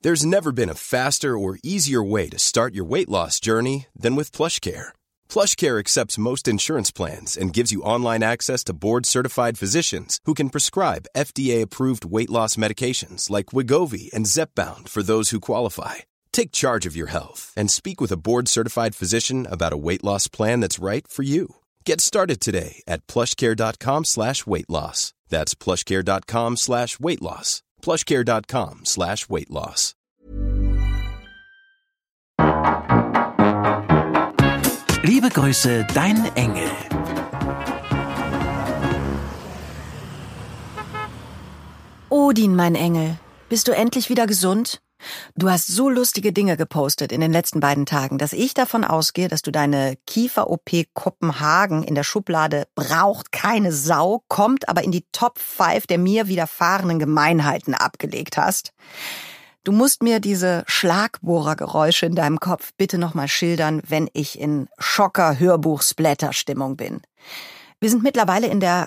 There's never been a faster or easier way to start your weight loss journey than with PlushCare. PlushCare accepts most insurance plans and gives you online access to board-certified physicians who can prescribe FDA-approved weight loss medications like Wegovy and Zepbound for those who qualify. Take charge of your health and speak with a board-certified physician about a weight loss plan that's right for you. Get started today at plushcare.com/weightloss. That's plushcare.com/weightloss. plushcare.com/weightloss. Liebe Grüße, dein Engel. Odin, mein Engel, bist du endlich wieder gesund? Du hast so lustige Dinge gepostet in den letzten beiden Tagen, dass ich davon ausgehe, dass du deine Kiefer-OP Kopenhagen in der Schublade braucht keine Sau, kommt aber in die Top 5 der mir widerfahrenen Gemeinheiten abgelegt hast. Du musst mir diese Schlagbohrergeräusche in deinem Kopf bitte nochmal schildern, wenn ich in Schocker-Hörbuch-Splatter-Stimmung bin. Wir sind mittlerweile in der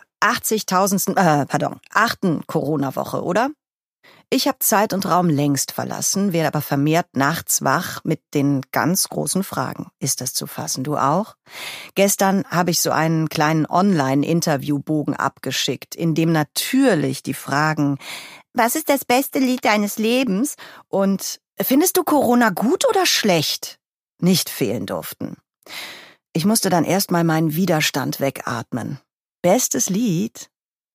8. Corona-Woche, oder? Ich habe Zeit und Raum längst verlassen, werde aber vermehrt nachts wach mit den ganz großen Fragen. Ist das zu fassen? Du auch? Gestern habe ich so einen kleinen Online-Interviewbogen abgeschickt, in dem natürlich die Fragen: Was ist das beste Lied deines Lebens? Und findest du Corona gut oder schlecht? Nicht fehlen durften. Ich musste dann erstmal meinen Widerstand wegatmen. Bestes Lied?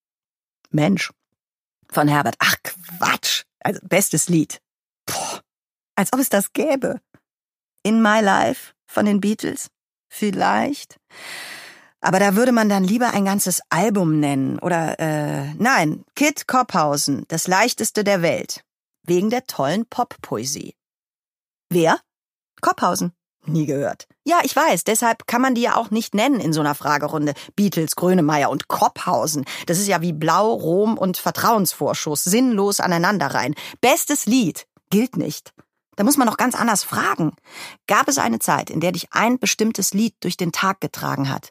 Mensch. Von Herbert. Ach, Quatsch. Also, bestes Lied. Boah, als ob es das gäbe. In My Life von den Beatles? Vielleicht. Aber da würde man dann lieber ein ganzes Album nennen. Oder, nein, Kid Kopphausen, das leichteste der Welt. Wegen der tollen Pop-Poesie. Wer? Kopphausen. Nie gehört. Ja, ich weiß, deshalb kann man die ja auch nicht nennen in so einer Fragerunde. Beatles, Grönemeyer und Kopphausen. Das ist ja wie Blau, Rom und Vertrauensvorschuss. Sinnlos aneinanderreihen. Bestes Lied gilt nicht. Da muss man noch ganz anders fragen. Gab es eine Zeit, in der dich ein bestimmtes Lied durch den Tag getragen hat?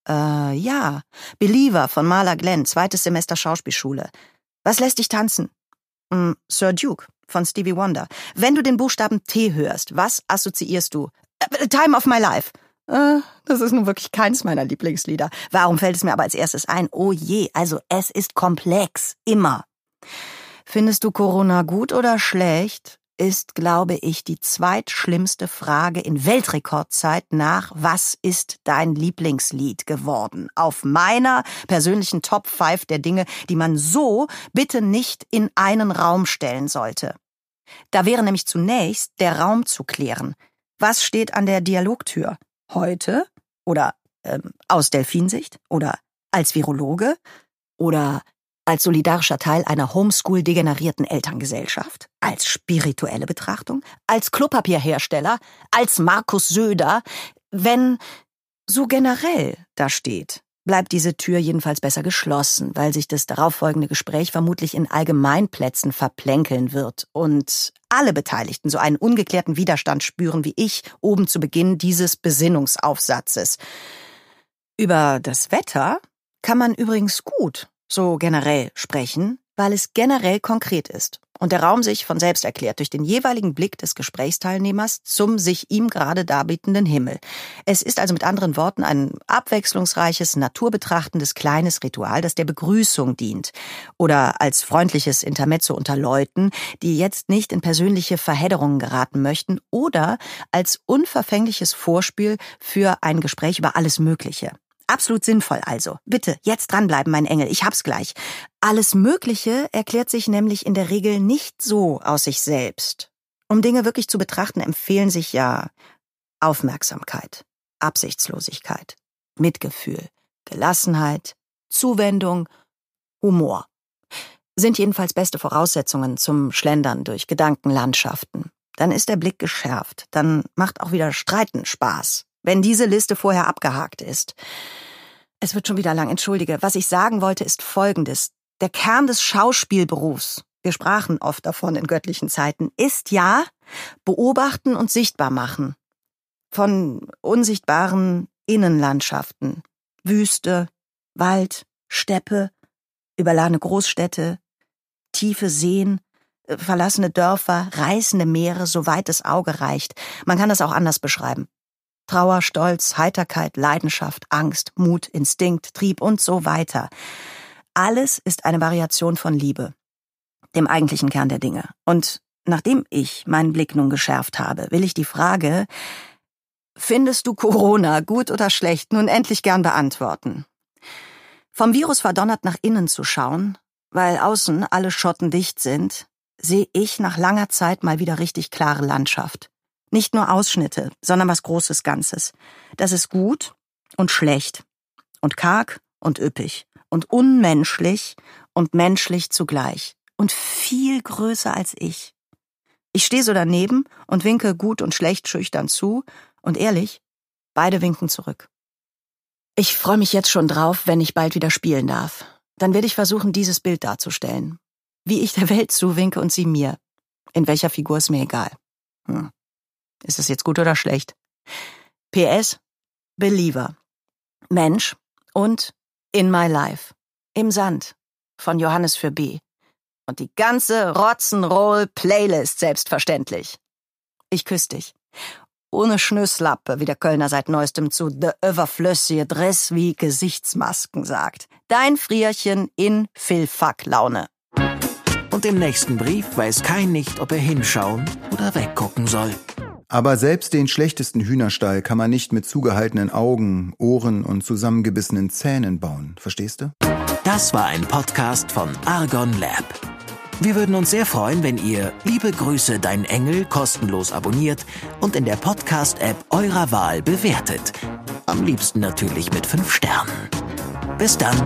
Ja. Believer von Marla Glenn, 2. Semester Schauspielschule. Was lässt dich tanzen? Sir Duke von Stevie Wonder. Wenn du den Buchstaben T hörst, was assoziierst du? Time of My Life. Das ist nun wirklich keins meiner Lieblingslieder. Warum fällt es mir aber als erstes ein? Oh je, also es ist komplex. Immer. Findest du Corona gut oder schlecht? Ist, glaube ich, die zweitschlimmste Frage in Weltrekordzeit nach Was ist dein Lieblingslied geworden? Auf meiner persönlichen Top 5 der Dinge, die man so bitte nicht in einen Raum stellen sollte. Da wäre nämlich zunächst der Raum zu klären. Was steht an der Dialogtür? Heute? Oder aus Delfinsicht? Oder als Virologe? Oder als solidarischer Teil einer Homeschool-degenerierten Elterngesellschaft? Als spirituelle Betrachtung? Als Klopapierhersteller? Als Markus Söder? Wenn so generell da steht, bleibt diese Tür jedenfalls besser geschlossen, weil sich das darauffolgende Gespräch vermutlich in Allgemeinplätzen verplänkeln wird und alle Beteiligten so einen ungeklärten Widerstand spüren wie ich oben zu Beginn dieses Besinnungsaufsatzes. Über das Wetter kann man übrigens gut so generell sprechen, weil es generell konkret ist und der Raum sich von selbst erklärt durch den jeweiligen Blick des Gesprächsteilnehmers zum sich ihm gerade darbietenden Himmel. Es ist also mit anderen Worten ein abwechslungsreiches, naturbetrachtendes kleines Ritual, das der Begrüßung dient oder als freundliches Intermezzo unter Leuten, die jetzt nicht in persönliche Verhedderungen geraten möchten oder als unverfängliches Vorspiel für ein Gespräch über alles Mögliche. Absolut sinnvoll also. Bitte, jetzt dranbleiben, mein Engel, ich hab's gleich. Alles Mögliche erklärt sich nämlich in der Regel nicht so aus sich selbst. Um Dinge wirklich zu betrachten, empfehlen sich ja Aufmerksamkeit, Absichtslosigkeit, Mitgefühl, Gelassenheit, Zuwendung, Humor. Sind jedenfalls beste Voraussetzungen zum Schlendern durch Gedankenlandschaften. Dann ist der Blick geschärft, dann macht auch wieder Streiten Spaß. Wenn diese Liste vorher abgehakt ist. Es wird schon wieder lang, entschuldige. Was ich sagen wollte, ist Folgendes. Der Kern des Schauspielberufs, wir sprachen oft davon in göttlichen Zeiten, ist ja beobachten und sichtbar machen. Von unsichtbaren Innenlandschaften. Wüste, Wald, Steppe, überladene Großstädte, tiefe Seen, verlassene Dörfer, reißende Meere, soweit das Auge reicht. Man kann das auch anders beschreiben. Trauer, Stolz, Heiterkeit, Leidenschaft, Angst, Mut, Instinkt, Trieb und so weiter. Alles ist eine Variation von Liebe, dem eigentlichen Kern der Dinge. Und nachdem ich meinen Blick nun geschärft habe, will ich die Frage, findest du Corona gut oder schlecht, nun endlich gern beantworten. Vom Virus verdonnert nach innen zu schauen, weil außen alle Schotten dicht sind, sehe ich nach langer Zeit mal wieder richtig klare Landschaft. Nicht nur Ausschnitte, sondern was Großes Ganzes. Das ist gut und schlecht und karg und üppig und unmenschlich und menschlich zugleich und viel größer als ich. Ich stehe so daneben und winke gut und schlecht schüchtern zu und ehrlich, beide winken zurück. Ich freue mich jetzt schon drauf, wenn ich bald wieder spielen darf. Dann werde ich versuchen, dieses Bild darzustellen. Wie ich der Welt zuwinke und sie mir. In welcher Figur ist mir egal. Ist es jetzt gut oder schlecht? PS, Believer, Mensch und In My Life, Im Sand von Johannes für B. Und die ganze Rock'n'Roll-Playlist selbstverständlich. Ich küsse dich. Ohne Schnüsslappe, wie der Kölner seit Neuestem zu de überflüssige Dress wie Gesichtsmasken sagt. Dein Frierchen in Phil-Fuck-Laune. Und im nächsten Brief weiß Kai nicht, ob er hinschauen oder weggucken soll. Aber selbst den schlechtesten Hühnerstall kann man nicht mit zugehaltenen Augen, Ohren und zusammengebissenen Zähnen bauen. Verstehst du? Das war ein Podcast von Argon Lab. Wir würden uns sehr freuen, wenn ihr Liebe Grüße, dein Engel kostenlos abonniert und in der Podcast-App eurer Wahl bewertet. Am liebsten natürlich mit 5 Sternen. Bis dann.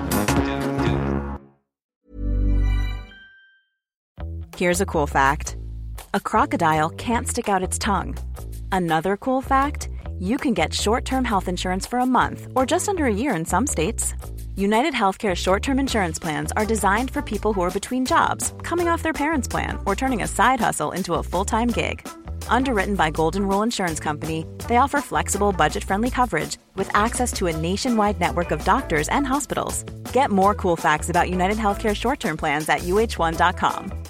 Here's a cool fact. A crocodile can't stick out its tongue. Another cool fact, you can get short-term health insurance for a month or just under a year in some states. United Healthcare short-term insurance plans are designed for people who are between jobs, coming off their parents' plan, or turning a side hustle into a full-time gig. Underwritten by Golden Rule Insurance Company, they offer flexible, budget-friendly coverage with access to a nationwide network of doctors and hospitals. Get more cool facts about United Healthcare short-term plans at uh1.com.